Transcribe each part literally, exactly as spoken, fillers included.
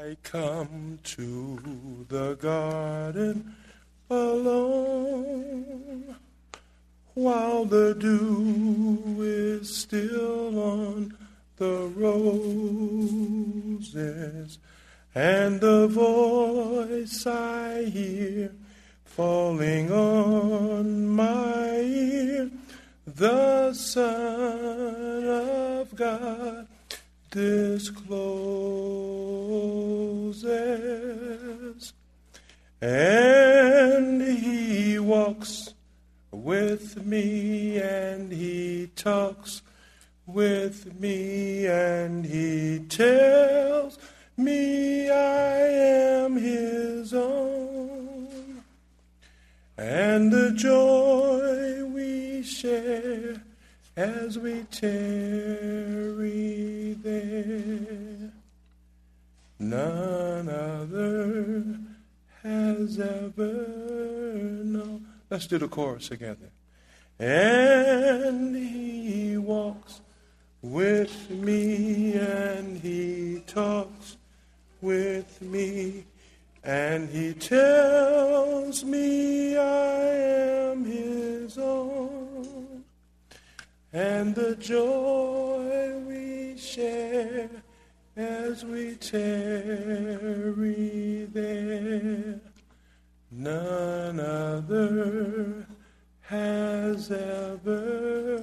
I come to the garden alone, while the dew is still on the roses, and the voice I hear falling on my ear, the Son of God discloses, and he walks with me, and he talks with me, and he tells me I am his own, and the joy we share as we tarry there, none other has ever known. Let's do the chorus together. And he walks with me, and he talks with me, and he tells me I am his own, and the joy we share as we tarry there, none other has ever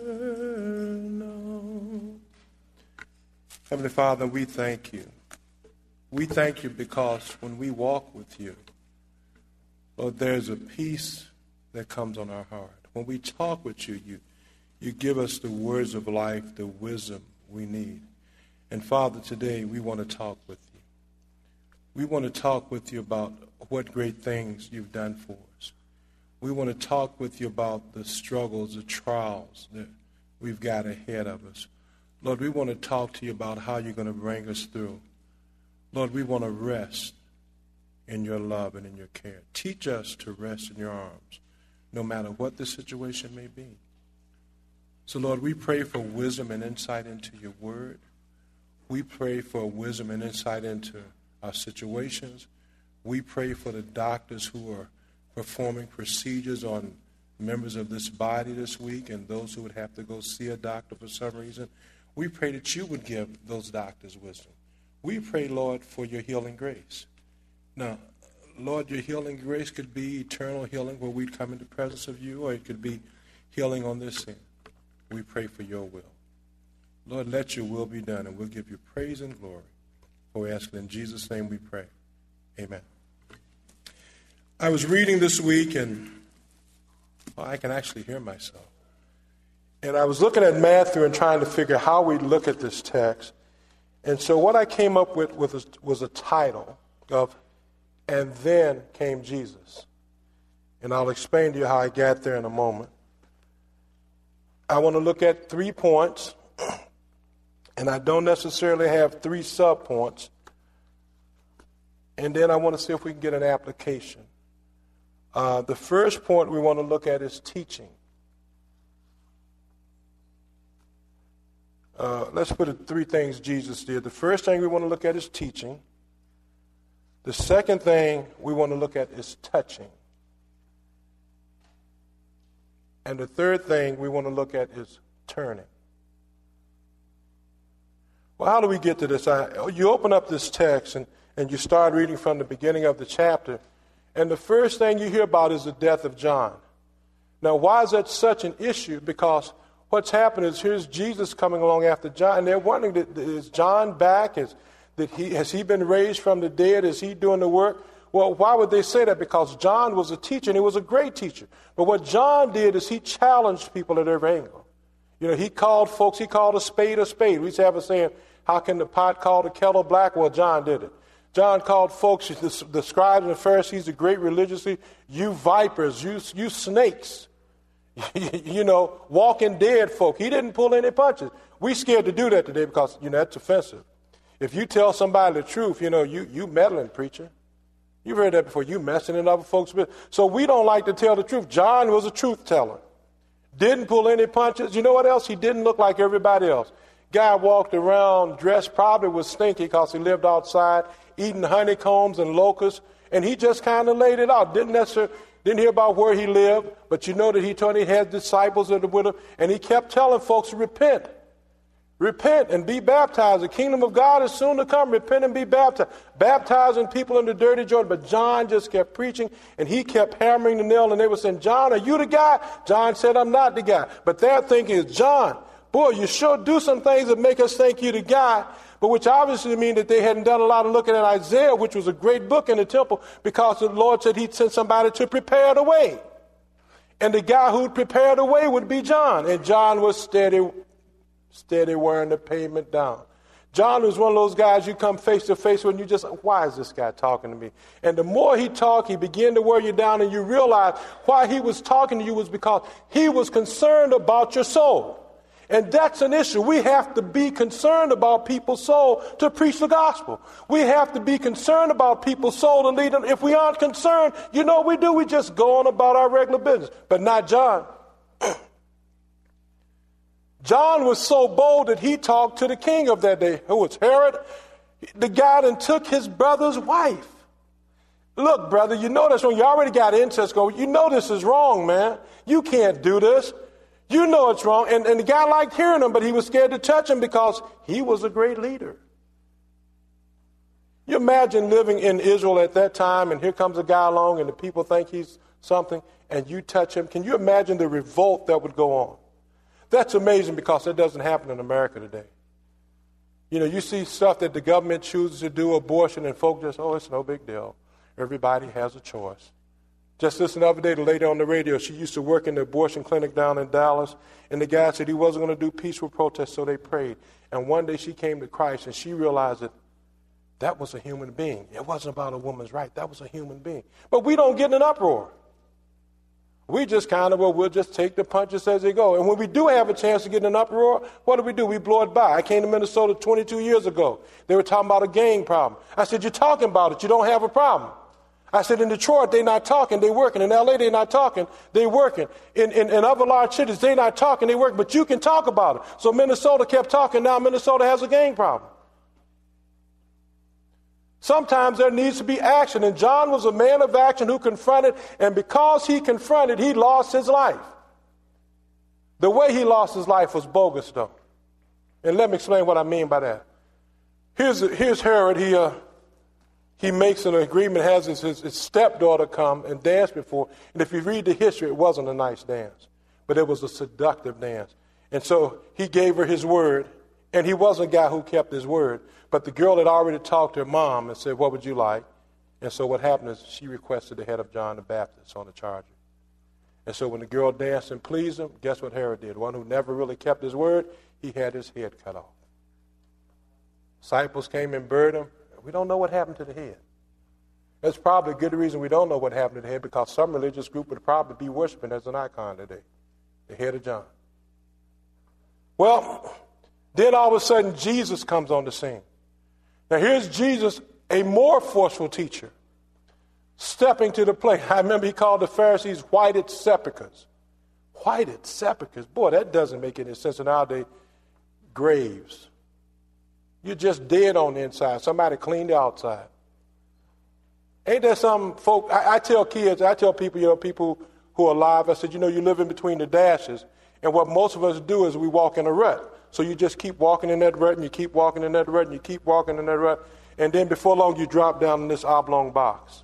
known. Heavenly Father, we thank you. We thank you because when we walk with you, Lord, there's a peace that comes on our heart. When we talk with you, you, you give us the words of life, the wisdom we need. And Father, today we want to talk with you. We want to talk with you about what great things you've done for us. We want to talk with you about the struggles, the trials that we've got ahead of us. Lord, we want to talk to you about how you're going to bring us through. Lord, we want to rest in your love and in your care. Teach us to rest in your arms, no matter what the situation may be. So, Lord, we pray for wisdom and insight into your word. We pray for wisdom and insight into our situations. We pray for the doctors who are performing procedures on members of this body this week and those who would have to go see a doctor for some reason. We pray that you would give those doctors wisdom. We pray, Lord, for your healing grace. Now, Lord, your healing grace could be eternal healing where we'd come into the presence of you, or it could be healing on this end. We pray for your will. Lord, let your will be done, and we'll give you praise and glory. For we ask it in Jesus' name we pray. Amen. I was reading this week, and well, I can actually hear myself. And I was looking at Matthew and trying to figure how we look at this text. And so what I came up with was, was a title of, And Then Came Jesus. And I'll explain to you how I got there in a moment. I want to look at three points, and I don't necessarily have three subpoints. And then I want to see if we can get an application. Uh, the first point we want to look at is teaching. Uh, let's put it three things Jesus did. The first thing we want to look at is teaching. The second thing we want to look at is touching. And the third thing we want to look at is turning. Well, how do we get to this? I, you open up this text and, and you start reading from the beginning of the chapter, and the first thing you hear about is the death of John. Now, why is that such an issue? Because what's happened is here's Jesus coming along after John, and they're wondering, is John back? Is, did he, has he been raised from the dead? Is he doing the work? Well, why would they say that? Because John was a teacher, and he was a great teacher. But what John did is he challenged people at every angle. You know, he called folks, he called a spade a spade. We used to have a saying, how can the pot call the kettle black? Well, John did it. John called folks, the, the scribes and the Pharisees, the great religiously, you vipers, you, you snakes. You know, walking dead folk. He didn't pull any punches. We scared to do that today because, you know, that's offensive. If you tell somebody the truth, you know, you, you meddling, preacher. You've heard that before. You messing in other folks' business. So we don't like to tell the truth. John was a truth teller. Didn't pull any punches. You know what else? He didn't look like everybody else. Guy walked around dressed probably was stinky because he lived outside, eating honeycombs and locusts, and he just kind of laid it out. Didn't necessarily, didn't hear about where he lived, but you know that he told he had disciples that were with him, and he kept telling folks to repent. Repent and be baptized. The kingdom of God is soon to come. Repent and be baptized. Baptizing people in the dirty Jordan. But John just kept preaching, and he kept hammering the nail, and they were saying, John, are you the guy? John said, I'm not the guy. But their thinking is, John, boy, you sure do some things that make us think you're the guy. But which obviously means that they hadn't done a lot of looking at Isaiah, which was a great book in the temple, because the Lord said he'd send somebody to prepare the way. And the guy who'd prepare the way would be John. And John was steady, steady wearing the pavement down. John was one of those guys you come face to face with and you just, why is this guy talking to me? And the more he talked, he began to wear you down, and you realize why he was talking to you was because he was concerned about your soul. And that's an issue. We have to be concerned about people's soul to preach the gospel. We have to be concerned about people's soul to lead them. If we aren't concerned, you know what we do? We just go on about our regular business. But not John. John was so bold that he talked to the king of that day, who was Herod. The guy then took his brother's wife. Look, brother, you know that's wrong. You already got incest going. You know this is wrong, man. You can't do this. You know it's wrong. And, and the guy liked hearing him, but he was scared to touch him because he was a great leader. You imagine living in Israel at that time, and here comes a guy along, and the people think he's something, and you touch him. Can you imagine the revolt that would go on? That's amazing because that doesn't happen in America today. You know, you see stuff that the government chooses to do, abortion, and folk just, oh, it's no big deal. Everybody has a choice. Just this the other day, the lady on the radio, she used to work in the abortion clinic down in Dallas, and the guy said he wasn't going to do peaceful protests, so they prayed. And one day she came to Christ, and she realized that that was a human being. It wasn't about a woman's right. That was a human being. But we don't get in an uproar. We just kind of, well, we'll just take the punches as they go. And when we do have a chance to get in an uproar, what do we do? We blow it by. I came to Minnesota twenty-two years ago. They were talking about a gang problem. I said, you're talking about it. You don't have a problem. I said, in Detroit, they're not talking, they're working. In L A, they're not talking, they're working. In, in, in other large cities, they're not talking, they work. But you can talk about it. So Minnesota kept talking. Now Minnesota has a gang problem. Sometimes there needs to be action. And John was a man of action who confronted. And because he confronted, he lost his life. The way he lost his life was bogus, though. And let me explain what I mean by that. Here's, here's Herod. He... Uh, He makes an agreement, has his, his, his stepdaughter come and dance before. And if you read the history, it wasn't a nice dance, but it was a seductive dance. And so he gave her his word, and he wasn't a guy who kept his word. But the girl had already talked to her mom and said, what would you like? And so what happened is she requested the head of John the Baptist on the charger. And so when the girl danced and pleased him, guess what Herod did? One who never really kept his word, he had his head cut off. Disciples came and buried him. We don't know what happened to the head. That's probably a good reason we don't know what happened to the head, because some religious group would probably be worshiping as an icon today, the head of John. Well, then all of a sudden Jesus comes on the scene. Now here's Jesus, a more forceful teacher, stepping to the plate. I remember he called the Pharisees whited sepulchres. Whited sepulchres. Boy, that doesn't make any sense in our day. Graves. You're just dead on the inside. Somebody cleaned the outside. Ain't there some folk, I, I tell kids, I tell people, you know, people who are alive, I said, you know, you live in between the dashes. And what most of us do is we walk in a rut. So you just keep walking in that rut, and you keep walking in that rut, and you keep walking in that rut. And then before long, you drop down in this oblong box.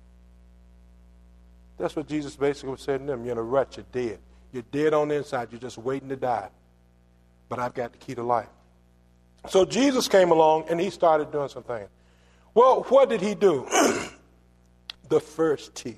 That's what Jesus basically was saying to them. You're in a rut, you're dead. You're dead on the inside. You're just waiting to die. But I've got the key to life. So Jesus came along, and he started doing some things. Well, what did he do? The first T.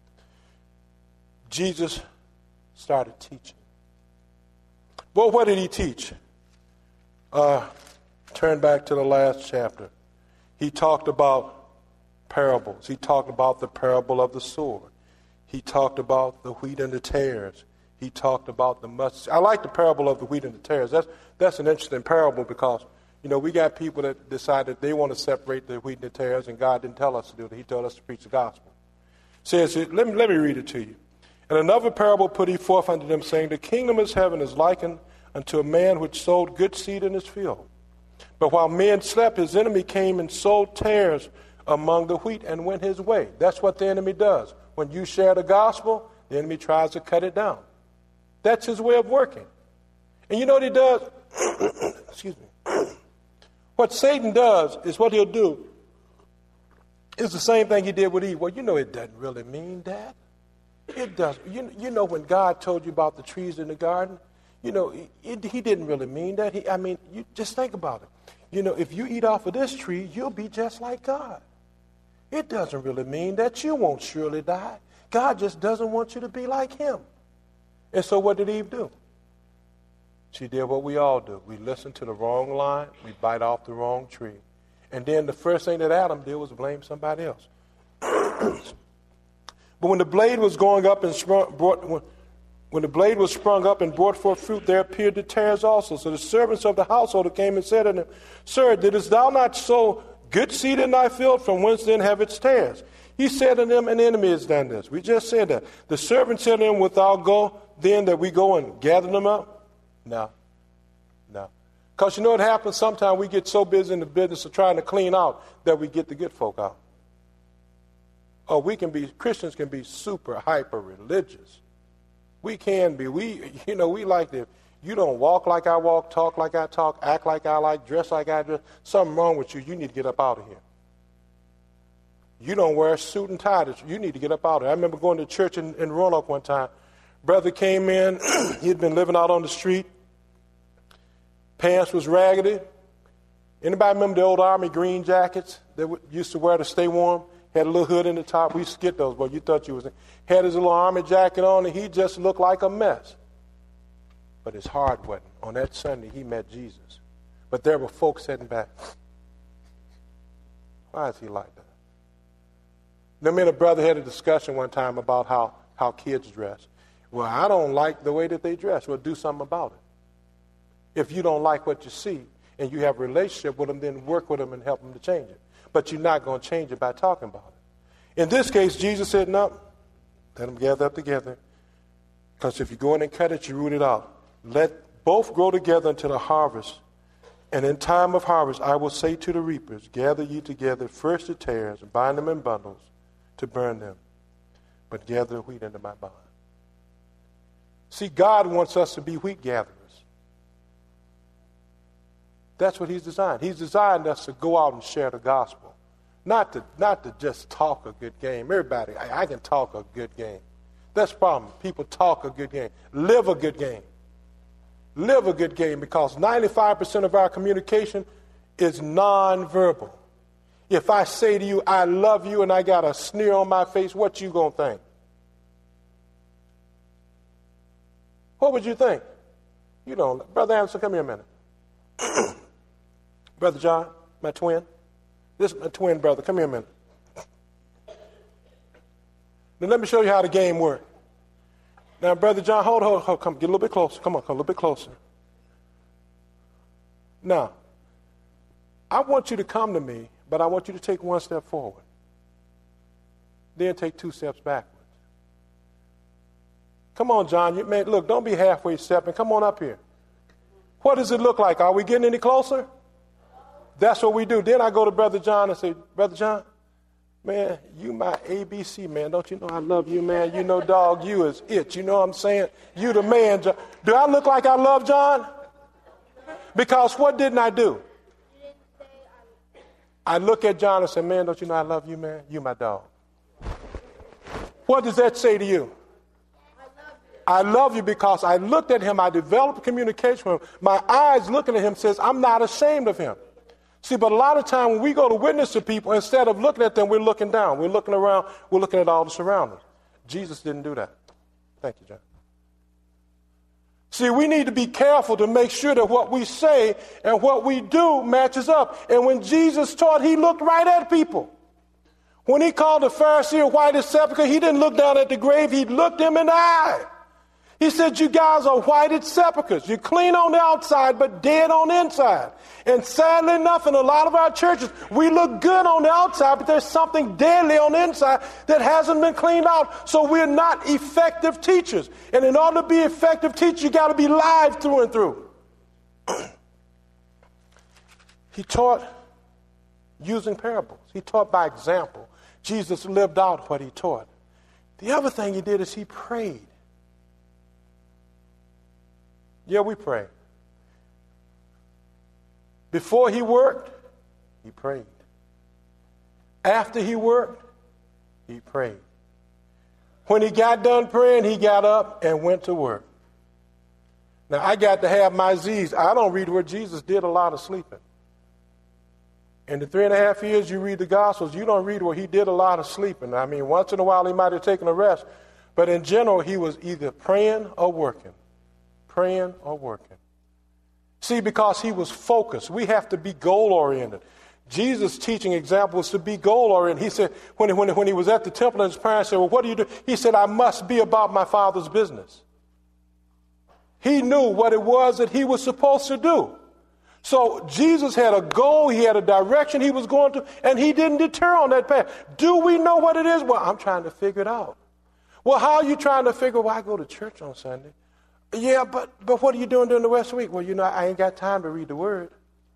Jesus started teaching. Well, what did he teach? Uh, turn back to the last chapter. He talked about parables. He talked about the parable of the sword. He talked about the wheat and the tares. He talked about the mustard. I like the parable of the wheat and the tares. That's, that's an interesting parable because, you know, we got people that decide that they want to separate the wheat and the tares, and God didn't tell us to do it. He told us to preach the gospel. It says, let me, let me read it to you. And another parable put he forth unto them, saying, the kingdom of heaven is likened unto a man which sowed good seed in his field. But while men slept, his enemy came and sowed tares among the wheat and went his way. That's what the enemy does. When you share the gospel, the enemy tries to cut it down. That's his way of working. And you know what he does? Excuse me. What Satan does is what he'll do is the same thing he did with Eve. Well, you know it doesn't really mean that. It does. You, you know when God told you about the trees in the garden, you know, it, he didn't really mean that. He, I mean, you just think about it. You know, if you eat off of this tree, you'll be just like God. It doesn't really mean that you won't surely die. God just doesn't want you to be like him. And so what did Eve do? She did what we all do. We listen to the wrong line. We bite off the wrong tree. And then the first thing that Adam did was blame somebody else. But when the blade was going up and sprung, brought, when, when the blade was sprung up and brought forth fruit, there appeared the tares also. So the servants of the household came and said unto him, Sir, didst thou not sow good seed in thy field? From whence then have its tares? He said to them, An enemy has done this. We just said that. The servant said to him, Wilt thou go then that we go and gather them up? No. No. Because you know what happens? Sometimes we get so busy in the business of trying to clean out that we get the good folk out. Or we can be, Christians can be super hyper religious. We can be. We, you know, we like to, you don't walk like I walk, talk like I talk, act like I like, dress like I dress. Something wrong with you. You need to get up out of here. You don't wear a suit and tie. You need to get up out of here. I remember going to church in, in Roanoke one time. Brother came in. He'd been living out on the street. Pants was raggedy. Anybody remember the old Army green jackets that we used to wear to stay warm? Had a little hood in the top. We used to get those, but you thought you was in. Had his little army jacket on, and he just looked like a mess. But his heart wasn't. On that Sunday, he met Jesus. But there were folks sitting back. Why is he like that? Then me and a brother had a discussion one time about how, how kids dress. Well, I don't like the way that they dress. Well, do something about it. If you don't like what you see and you have a relationship with them, then work with them and help them to change it. But you're not going to change it by talking about it. In this case, Jesus said, no, let them gather up together. Because if you go in and cut it, you root it out. Let both grow together until the harvest. And in time of harvest, I will say to the reapers, gather ye together first the tares, and bind them in bundles to burn them. But gather the wheat into my barn. See, God wants us to be wheat gatherers. That's what he's designed. He's designed us to go out and share the gospel. Not to not to just talk a good game. Everybody, I, I can talk a good game. That's the problem. People talk a good game. Live a good game. Live a good game, because ninety-five percent of our communication is nonverbal. If I say to you, I love you, and I got a sneer on my face, what you going to think? What would you think? You don't. Brother Anderson, come here a minute. Brother John, my twin. This is my twin brother. Come here a minute. Now let me show you how the game works. Now, Brother John, hold, hold, hold. Come, get a little bit closer. Come on, come a little bit closer. Now, I want you to come to me, but I want you to take one step forward. Then take two steps backwards. Come on, John. You, man, look, don't be halfway stepping. Come on up here. What does it look like? Are we getting any closer? That's what we do. Then I go to Brother John and say, Brother John, man, you my A B C, man. Don't you know I love you, man? You know, dog, you is it. You know what I'm saying? You the man, John. Do I look like I love John? Because what didn't I do? I look at John and say, man, don't you know I love you, man? You my dog. What does that say to you? I love you because I looked at him. I developed communication with him. My eyes looking at him says, I'm not ashamed of him. See, but a lot of time when we go to witness to people, instead of looking at them, we're looking down. We're looking around. We're looking at all the surroundings. Jesus didn't do that. Thank you, John. See, we need to be careful to make sure that what we say and what we do matches up. And when Jesus taught, he looked right at people. When he called the Pharisee a whited sepulchre, he didn't look down at the grave. He looked him in the eye. He said, you guys are whited sepulchres. You're clean on the outside, but dead on the inside. And sadly enough, in a lot of our churches, we look good on the outside, but there's something deadly on the inside that hasn't been cleaned out. So we're not effective teachers. And in order to be effective teachers, you got to be live through and through. He taught using parables. He taught by example. Jesus lived out what he taught. The other thing he did is he prayed. Yeah, we pray. Before he worked, he prayed. After he worked, he prayed. When he got done praying, he got up and went to work. Now, I got to have my Z's. I don't read where Jesus did a lot of sleeping. In the three and a half years you read the Gospels, you don't read where he did a lot of sleeping. I mean, once in a while he might have taken a rest, but in general he was either praying or working. Praying or working. See, because he was focused. We have to be goal-oriented. Jesus' teaching example was to be goal-oriented. He said, when, when, when he was at the temple and his parents said, well, what do you do? He said, I must be about my Father's business. He knew what it was that he was supposed to do. So Jesus had a goal, he had a direction he was going to, and he didn't deter on that path. Do we know what it is? Well, I'm trying to figure it out. Well, how are you trying to figure, well, I go to church on Sunday. Yeah, but but what are you doing during the rest of the week? Well, you know, I ain't got time to read the Word.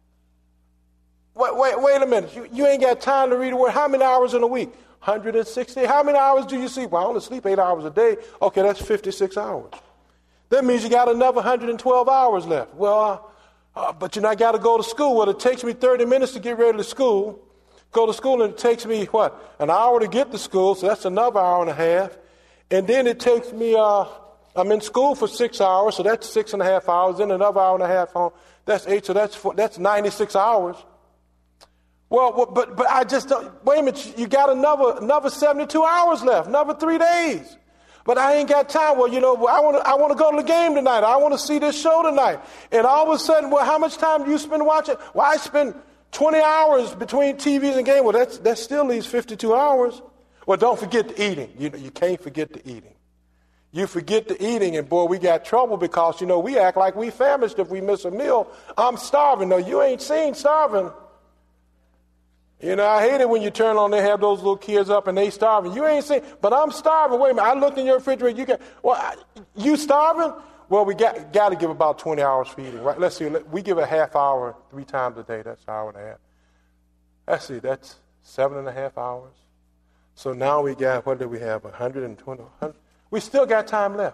Wait, wait, wait a minute. You, you ain't got time to read the Word. How many hours in a week? one hundred sixty. How many hours do you sleep? Well, I only sleep eight hours a day. Okay, that's fifty-six hours. That means you got another one hundred twelve hours left. Well, uh, uh, but you know, I got to go to school. Well, it takes me thirty minutes to get ready to school. Go to school, and it takes me, what, an hour to get to school, so that's another hour and a half. And then it takes me, uh, I'm in school for six hours, so that's six and a half hours. Then another hour and a half home. That's eight, so that's four, that's ninety-six hours. Well, well, but but I just don't, wait a minute, you got another another seventy-two hours left, another three days. But I ain't got time. Well, you know, I want to I want to go to the game tonight. I want to see this show tonight. And all of a sudden, well, how much time do you spend watching? Well, I spend twenty hours between T Vs and game. Well, that's, that still leaves fifty-two hours. Well, don't forget the eating. You know, you can't forget the eating. You forget the eating, and boy, we got trouble because, you know, we act like we famished if we miss a meal. I'm starving. No, you ain't seen starving. You know, I hate it when you turn on, they have those little kids up and they starving. You ain't seen, but I'm starving. Wait a minute, I looked in your refrigerator. You got, well, I, you starving? Well, we got got to give about twenty hours for eating, right? Let's see, we give a half hour three times a day. That's an hour and a half. Let's see, that's seven and a half hours. So now we got, what do we have, one hundred twenty? one hundred? We still got time left.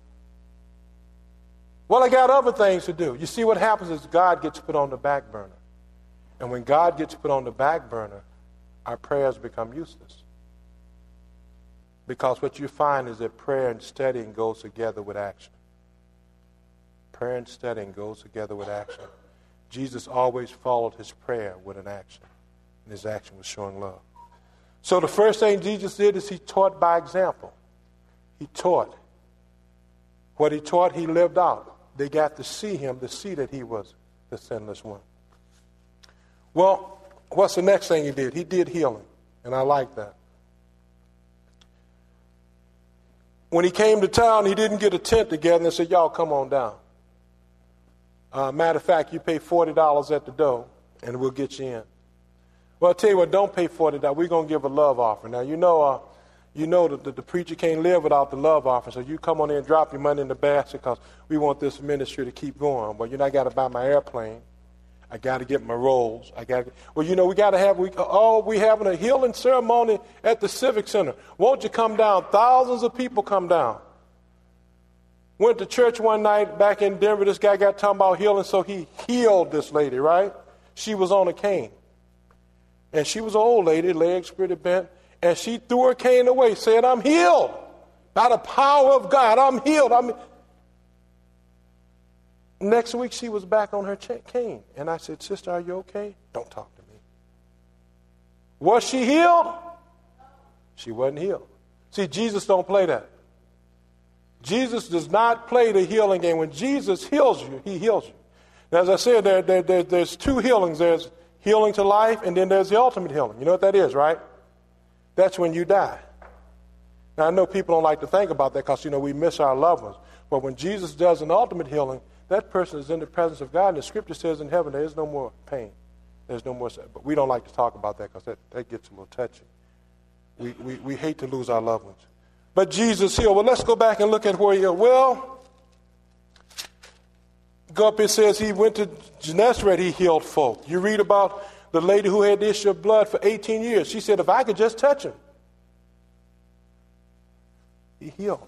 Well, I got other things to do. You see, what happens is God gets put on the back burner. And when God gets put on the back burner, our prayers become useless. Because what you find is that prayer and studying goes together with action. Prayer and studying goes together with action. Jesus always followed his prayer with an action. And his action was showing love. So the first thing Jesus did is he taught by example. He taught. What he taught, he lived out. They got to see him, to see that he was the sinless one. Well, what's the next thing he did? He did healing, and I like that. When he came to town, he didn't get a tent together and said, y'all come on down. Uh, matter of fact, you pay forty dollars at the door, and we'll get you in. Well, I'll tell you what, don't pay forty dollars. We're going to give a love offering. Now, you know uh, you know that the, the preacher can't live without the love offering, so you come on in and drop your money in the basket because we want this ministry to keep going. Well, you know, I got to buy my airplane. I got to get my rolls. I got to. Well, you know, we got to have. We oh, we having a healing ceremony at the Civic Center. Won't you come down? Thousands of people come down. Went to church one night back in Denver. This guy got talking about healing, so he healed this lady. Right? She was on a cane, and she was an old lady, legs pretty bent, and she threw her cane away, said, "I'm healed by the power of God. I'm healed." I'm. Next week, she was back on her cane. And I said, "Sister, are you okay?" "Don't talk to me." Was she healed? She wasn't healed. See, Jesus don't play that. Jesus does not play the healing game. When Jesus heals you, he heals you. Now, as I said, there, there, there, there's two healings. There's healing to life, and then there's the ultimate healing. You know what that is, right? That's when you die. Now, I know people don't like to think about that because, you know, we miss our loved ones. But when Jesus does an ultimate healing, that person is in the presence of God, and the scripture says in heaven there is no more pain. There's no more, but we don't like to talk about that because that, that gets a little touchy. We, we we hate to lose our loved ones. But Jesus healed. Well, let's go back and look at where he healed. Well, Go up, it says he went to Gennesaret, he healed folk. You read about the lady who had the issue of blood for eighteen years. She said, if I could just touch him, he healed.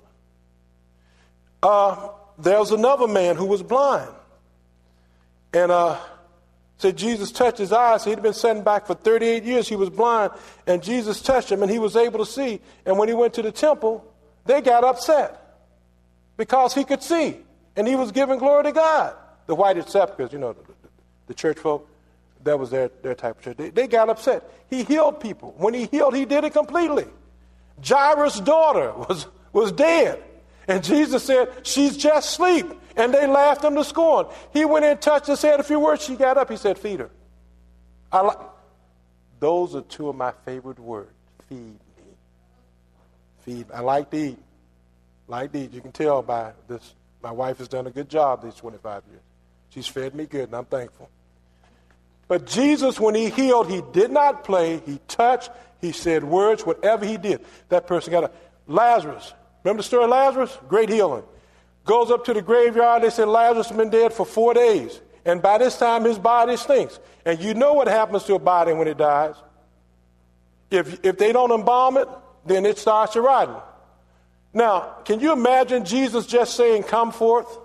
Uh, there was another man who was blind. And uh, said Jesus touched his eyes. He'd been sitting back for thirty-eight years. He was blind. And Jesus touched him and he was able to see. And when he went to the temple, they got upset because he could see. And he was giving glory to God. The whited sepulchres, you know, the, the, the church folk, that was their, their type of church. They, they got upset. He healed people. When he healed, he did it completely. Jairus' daughter was, was dead. And Jesus said, she's just asleep. And they laughed him to scorn. He went in, touched her, said a few words. She got up. He said, feed her. I li- Those are two of my favorite words. Feed me. Feed. I like to eat. Like to eat. You can tell by this. My wife has done a good job these twenty-five years. She's fed me good, and I'm thankful. But Jesus, when he healed, he did not play. He touched. He said words. Whatever he did, that person got up. Lazarus. Remember the story of Lazarus? Great healing. Goes up to the graveyard. They said Lazarus has been dead for four days. And by this time, his body stinks. And you know what happens to a body when it dies. If, if they don't embalm it, then it starts to rot. Now, can you imagine Jesus just saying, come forth?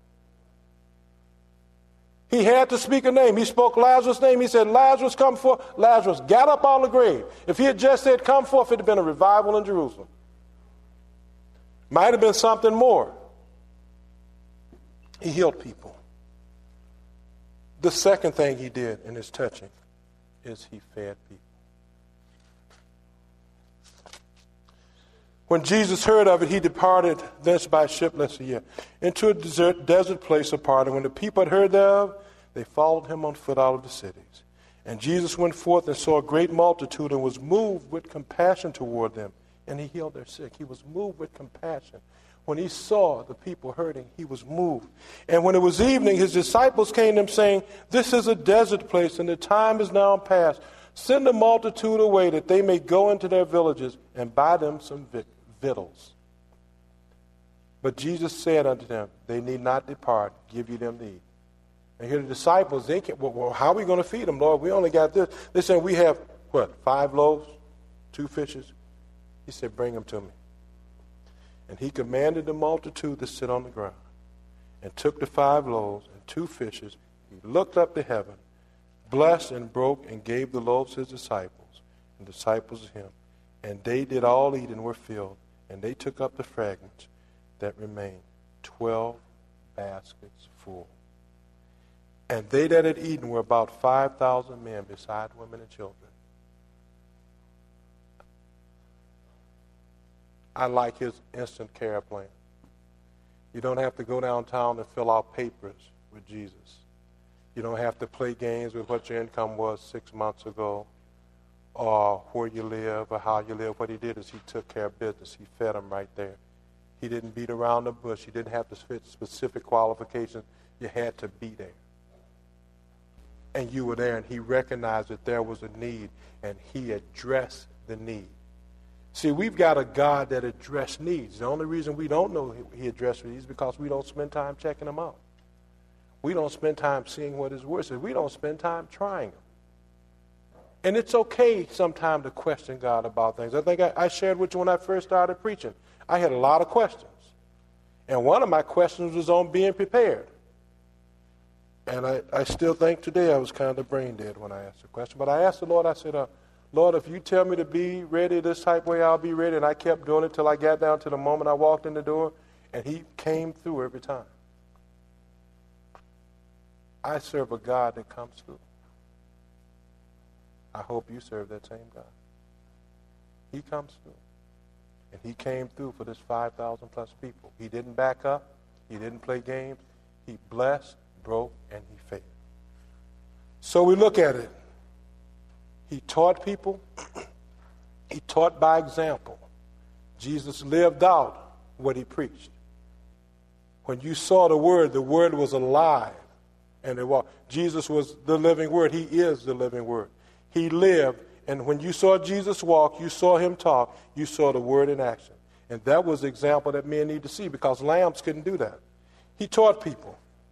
He had to speak a name. He spoke Lazarus' name. He said, Lazarus, come forth. Lazarus got up out of the grave. If he had just said, come forth, it would have been a revival in Jerusalem. Might have been something more. He healed people. The second thing he did in his touching is he fed people. When Jesus heard of it, he departed thence by ship, let's see here, into a desert, desert place apart. And when the people had heard thereof, they followed him on foot out of the cities. And Jesus went forth and saw a great multitude and was moved with compassion toward them. And he healed their sick. He was moved with compassion. When he saw the people hurting, he was moved. And when it was evening, his disciples came to him saying, this is a desert place, and the time is now past. Send the multitude away that they may go into their villages and buy them some vic- victuals. But Jesus said unto them, they need not depart, give you them to eat. And here the disciples, they can't, well, well, how are we going to feed them, Lord? We only got this. They said, we have, what, five loaves, two fishes? He said, bring them to me. And he commanded the multitude to sit on the ground, and took the five loaves and two fishes. He looked up to heaven, blessed and broke, and gave the loaves to his disciples, and disciples to him. And they did all eat and were filled, and they took up the fragments that remained, twelve baskets full. And they that had eaten were about five thousand men, beside women and children. I like his instant care plan. You don't have to go downtown and fill out papers with Jesus. You don't have to play games with what your income was six months ago, or where you live, or how you live. What he did is he took care of business. He fed them right there. He didn't beat around the bush. He didn't have to fit specific qualifications. You had to be there. And you were there, and he recognized that there was a need, and he addressed the need. See, we've got a God that addresses needs. The only reason we don't know he addresses needs is because we don't spend time checking them out. We don't spend time seeing what his word says. We don't spend time trying them. And it's okay sometimes to question God about things. I think I, I shared with you when I first started preaching. I had a lot of questions. And one of my questions was on being prepared. And I, I still think today I was kind of brain dead when I asked the question. But I asked the Lord, I said, uh, Lord, if you tell me to be ready this type way, I'll be ready. And I kept doing it till I got down to the moment I walked in the door. And he came through every time. I serve a God that comes through. I hope you serve that same God. He comes through. And he came through for this five thousand plus people. He didn't back up. He didn't play games. He blessed, broke, and he fed. So we look at it. He taught people. He taught by example. Jesus lived out what he preached. When you saw the word, the word was alive. And it was. Jesus was the living word. He is the living word. He lived, and when you saw Jesus walk, you saw him talk, you saw the word in action. And that was the example that men need to see, because lambs couldn't do that. He taught people.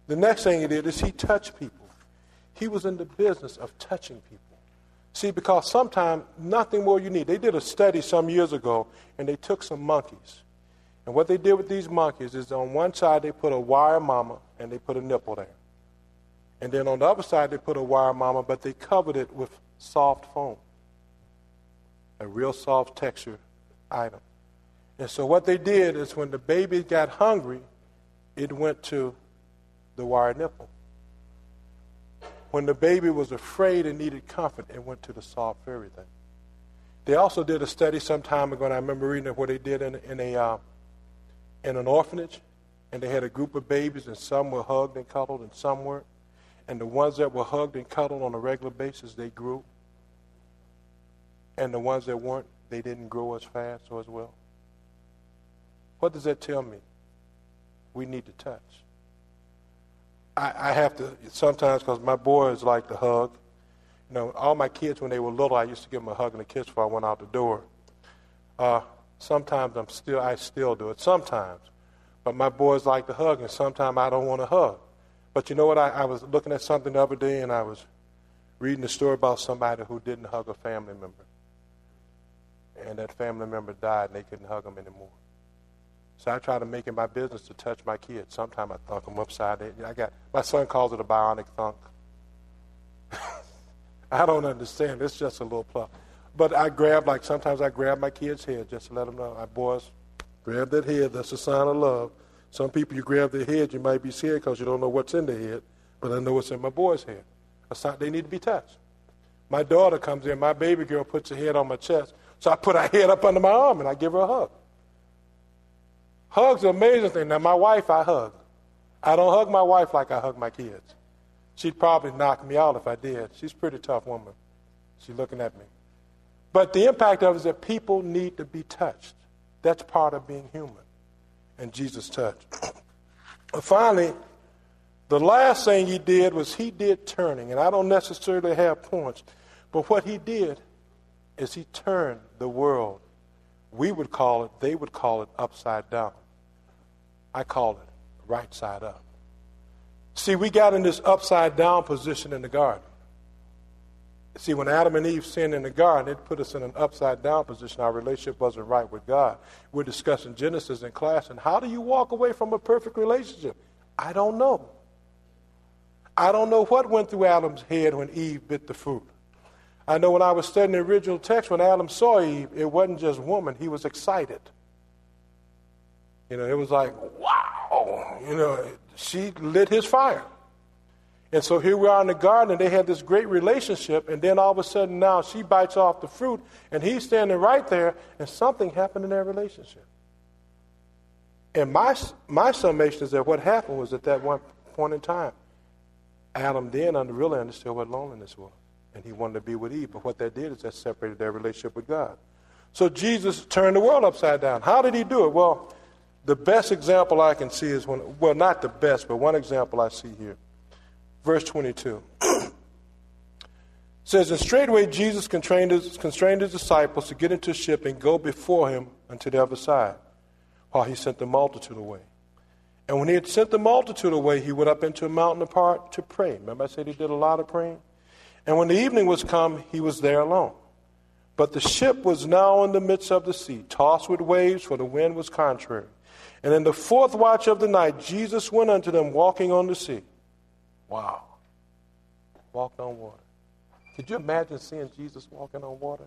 The next thing he did is he touched people. He was in the business of touching people. See, because sometimes nothing more you need. They did a study some years ago, and they took some monkeys. And what they did with these monkeys is on one side they put a wire mama, and they put a nipple there. And then on the other side they put a wire mama, but they covered it with soft foam, a real soft texture item. And so what they did is when the baby got hungry, it went to the wire nipple. When the baby was afraid and needed comfort, it went to the soft furry thing. They also did a study some time ago, and I remember reading it, where they did in, in a uh, in an orphanage, and they had a group of babies, and some were hugged and cuddled, and some weren't. And the ones that were hugged and cuddled on a regular basis, they grew. And the ones that weren't, they didn't grow as fast or as well. What does that tell me? We need to touch. I, I have to sometimes, because my boys like to hug. You know, all my kids, when they were little, I used to give them a hug and a kiss before I went out the door. Uh, sometimes I'm still, I still do it. Sometimes, but my boys like to hug, and sometimes I don't want to hug. But you know what? I, I was looking at something the other day, and I was reading a story about somebody who didn't hug a family member, and that family member died, and they couldn't hug them anymore. So I try to make it my business to touch my kids. Sometimes I thunk them upside down. I got my son calls it a bionic thunk. I don't understand. It's just a little pluck. But I grab, like sometimes I grab my kid's head just to let them know. My boys, grab that head. That's a sign of love. Some people, you grab their head, you might be scared because you don't know what's in their head. But I know what's in my boy's head. A sign they need to be touched. My daughter comes in. My baby girl puts her head on my chest. So I put her head up under my arm and I give her a hug. Hugs are an amazing thing. Now, my wife, I hug. I don't hug my wife like I hug my kids. She'd probably knock me out if I did. She's a pretty tough woman. She's looking at me. But the impact of it is that people need to be touched. That's part of being human. And Jesus touched. Finally, the last thing he did was he did turning. And I don't necessarily have points. But what he did is he turned the world. We would call it, they would call it upside down. I call it right side up. See, we got in this upside down position in the garden. See, when Adam and Eve sinned in the garden, it put us in an upside down position. Our relationship wasn't right with God. We're discussing Genesis in class, and how do you walk away from a perfect relationship? I don't know. I don't know what went through Adam's head when Eve bit the fruit. I know when I was studying the original text, when Adam saw Eve, it wasn't just woman. He was excited. You know, it was like, wow. You know, she lit his fire. And so here we are in the garden, and they had this great relationship, and then all of a sudden now she bites off the fruit, and he's standing right there, and something happened in their relationship. And my, my summation is that what happened was at that one point in time, Adam then really understood what loneliness was. And he wanted to be with Eve. But what that did is that separated their relationship with God. So Jesus turned the world upside down. How did he do it? Well, the best example I can see is when, well, not the best, but one example I see here. Verse twenty-two. It says, and straightway Jesus constrained his, constrained his disciples to get into a ship and go before him unto the other side, while he sent the multitude away. And when he had sent the multitude away, he went up into a mountain apart to pray. Remember I said he did a lot of praying? And when the evening was come, he was there alone. But the ship was now in the midst of the sea, tossed with waves, for the wind was contrary. And in the fourth watch of the night, Jesus went unto them walking on the sea. Wow. Walked on water. Could you imagine seeing Jesus walking on water?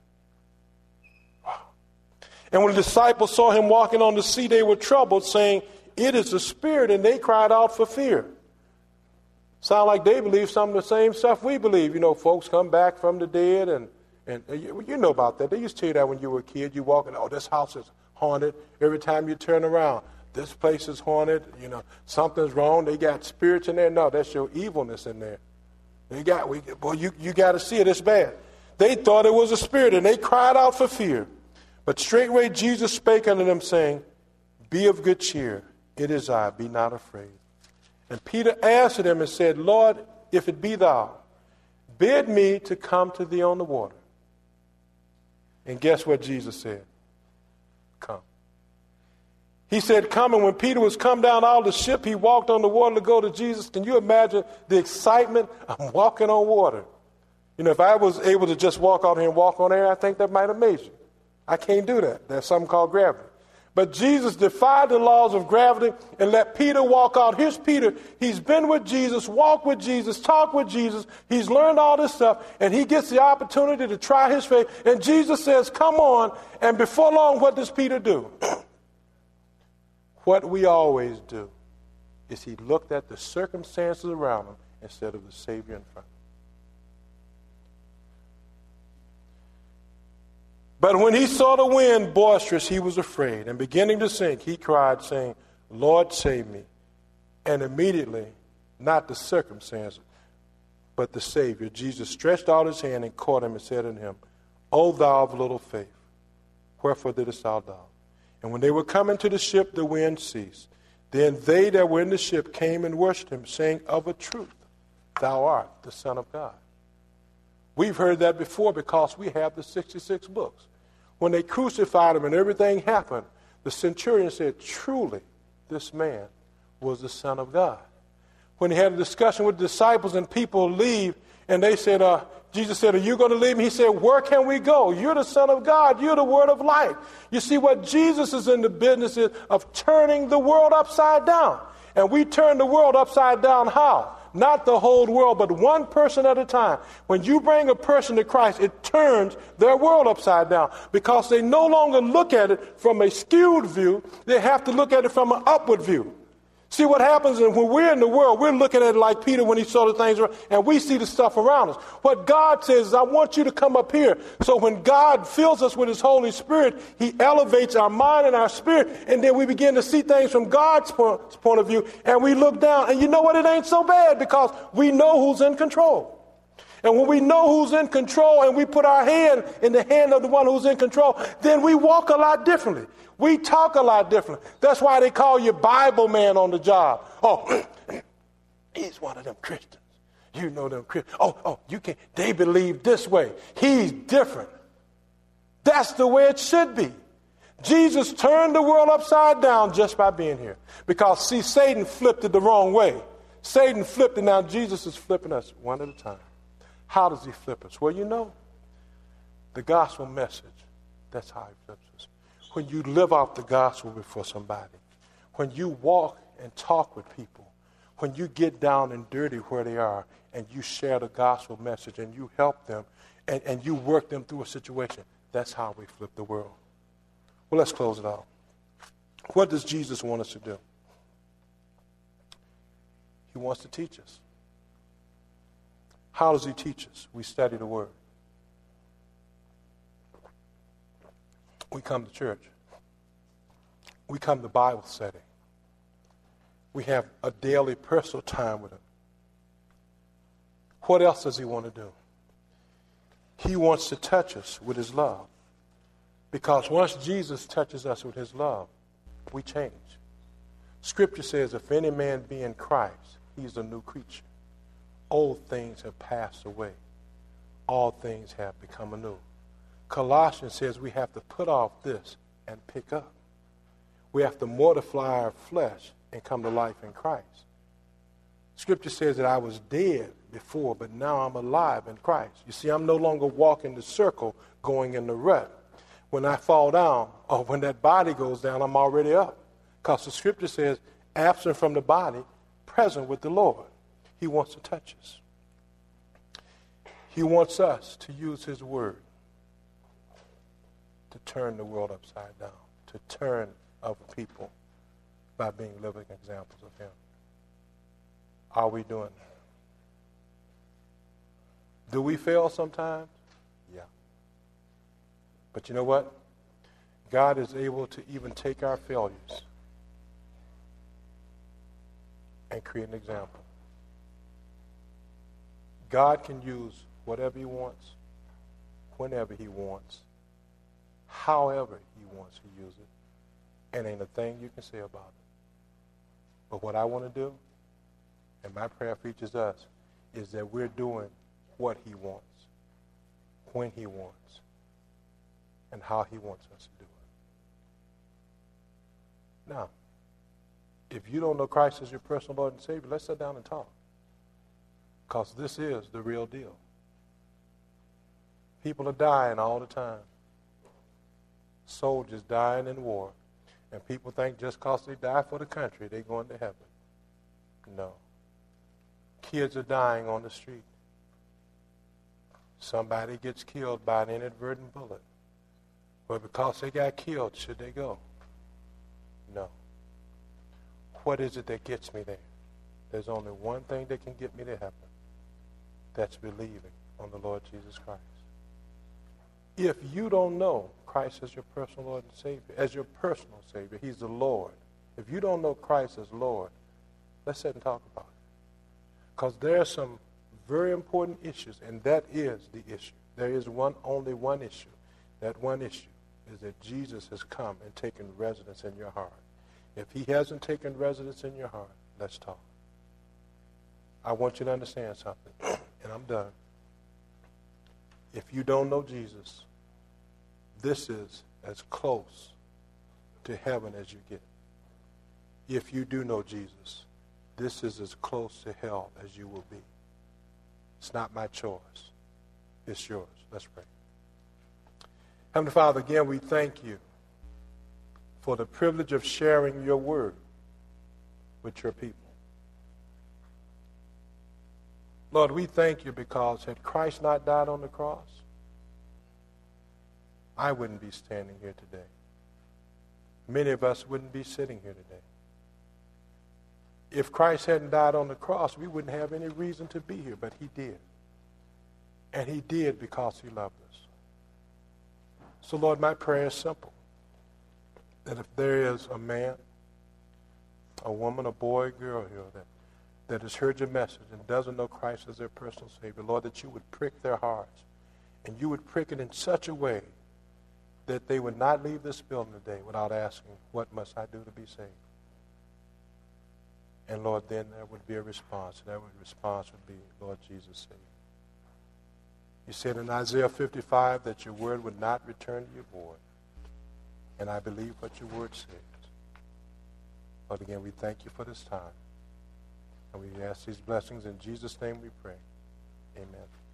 Wow. And when the disciples saw him walking on the sea, they were troubled, saying, it is a spirit, and they cried out for fear. Sound like they believe some of the same stuff we believe. You know, folks come back from the dead, and, and you, you know about that. They used to tell you that when you were a kid. You walk in, oh, this house is haunted. Every time you turn around, this place is haunted. You know, something's wrong. They got spirits in there. No, that's your evilness in there. They got, we, boy, you, you got to see it. It's bad. They thought it was a spirit, and they cried out for fear. But straightway Jesus spake unto them, saying, be of good cheer. It is I. Be not afraid. And Peter answered him and said, Lord, if it be thou, bid me to come to thee on the water. And guess what Jesus said? Come. He said, come, and when Peter was come down out of the ship, he walked on the water to go to Jesus. Can you imagine the excitement of walking on water? You know, if I was able to just walk out here and walk on air, I think that might amaze you. I can't do that. There's something called gravity. But Jesus defied the laws of gravity and let Peter walk out. Here's Peter. He's been with Jesus, walked with Jesus, talked with Jesus. He's learned all this stuff, and he gets the opportunity to try his faith. And Jesus says, come on. And before long, what does Peter do? What we always do is he looked at the circumstances around him instead of the Savior in front. But when he saw the wind boisterous, he was afraid, and beginning to sink, he cried, saying, Lord, save me. And immediately, not the circumstances, but the Savior, Jesus stretched out his hand and caught him and said unto him, O thou of little faith, wherefore didst thou doubt? And when they were coming to the ship, the wind ceased. Then they that were in the ship came and worshipped him, saying, Of a truth, thou art the Son of God. We've heard that before because we have the sixty-six books. When they crucified him and everything happened, the centurion said, truly, this man was the Son of God. When he had a discussion with the disciples and people leave, and they said, uh, Jesus said, are you going to leave me? He said, where can we go? You're the Son of God. You're the Word of life. You see, what Jesus is in the business is of turning the world upside down. And we turn the world upside down how? Not the whole world, but one person at a time. When you bring a person to Christ, it turns their world upside down because they no longer look at it from a skewed view. They have to look at it from an upward view. See what happens is when we're in the world, we're looking at it like Peter when he saw the things around, and we see the stuff around us. What God says is, I want you to come up here. So when God fills us with his Holy Spirit, he elevates our mind and our spirit, and then we begin to see things from God's point of view, and we look down. And you know what? It ain't so bad because we know who's in control. And when we know who's in control and we put our hand in the hand of the one who's in control, then we walk a lot differently. We talk a lot differently. That's why they call you Bible man on the job. Oh, he's one of them Christians. You know them Christians. Oh, oh, you can't. They believe this way. He's different. That's the way it should be. Jesus turned the world upside down just by being here. Because, see, Satan flipped it the wrong way. Satan flipped it. Now Jesus is flipping us one at a time. How does he flip us? Well, you know, the gospel message, that's how he flips us. When you live out the gospel before somebody, when you walk and talk with people, when you get down and dirty where they are and you share the gospel message and you help them and, and you work them through a situation, that's how we flip the world. Well, let's close it out. What does Jesus want us to do? He wants to teach us. How does he teach us? We study the Word. We come to church. We come to Bible study. We have a daily personal time with him. What else does he want to do? He wants to touch us with his love. Because once Jesus touches us with his love, we change. Scripture says, if any man be in Christ, he's a new creature. Old things have passed away. All things have become anew. Colossians says we have to put off this and pick up. We have to mortify our flesh and come to life in Christ. Scripture says that I was dead before, but now I'm alive in Christ. You see, I'm no longer walking the circle, going in the rut. When I fall down, or when that body goes down, I'm already up. Because the Scripture says, absent from the body, present with the Lord. He wants to touch us. He wants us to use his word to turn the world upside down, to turn other people by being living examples of him. Are we doing that? Do we fail sometimes? Yeah. But you know what? God is able to even take our failures and create an example. God can use whatever he wants, whenever he wants, however he wants to use it, and ain't a thing you can say about it. But what I want to do, and my prayer for each of us, is that we're doing what he wants, when he wants, and how he wants us to do Now, if you don't know Christ as your personal Lord and Savior, let's sit down and talk. Because this is the real deal. People are dying all the time. Soldiers dying in war. And people think just because they die for the country, they're going to heaven. No. Kids are dying on the street. Somebody gets killed by an inadvertent bullet. But because they got killed, should they go? No. What is it that gets me there? There's only one thing that can get me to heaven. That's believing on the Lord Jesus Christ. If you don't know Christ as your personal Lord and Savior, as your personal Savior, He's the Lord. If you don't know Christ as Lord, let's sit and talk about it. Because there are some very important issues, and that is the issue. There is one, only one issue. That one issue is that Jesus has come and taken residence in your heart. If He hasn't taken residence in your heart, let's talk. I want you to understand something, and I'm done. If you don't know Jesus, this is as close to heaven as you get. If you do know Jesus, this is as close to hell as you will be. It's not my choice. It's yours. Let's pray. Heavenly Father, again, we thank you for the privilege of sharing your word with your people. Lord, we thank you because had Christ not died on the cross, I wouldn't be standing here today. Many of us wouldn't be sitting here today. If Christ hadn't died on the cross, we wouldn't have any reason to be here, but He did. And He did because He loved us. So, Lord, my prayer is simple. That if there is a man, a woman, a boy, a girl here that, that has heard your message and doesn't know Christ as their personal Savior, Lord, that you would prick their hearts. And you would prick it in such a way that they would not leave this building today without asking, what must I do to be saved? And Lord, then there would be a response. And that response would be, Lord Jesus, save. You said in Isaiah fifty-five that your word would not return to you void. And I believe what your word says. But again, we thank you for this time. And we ask these blessings in Jesus' name we pray. Amen.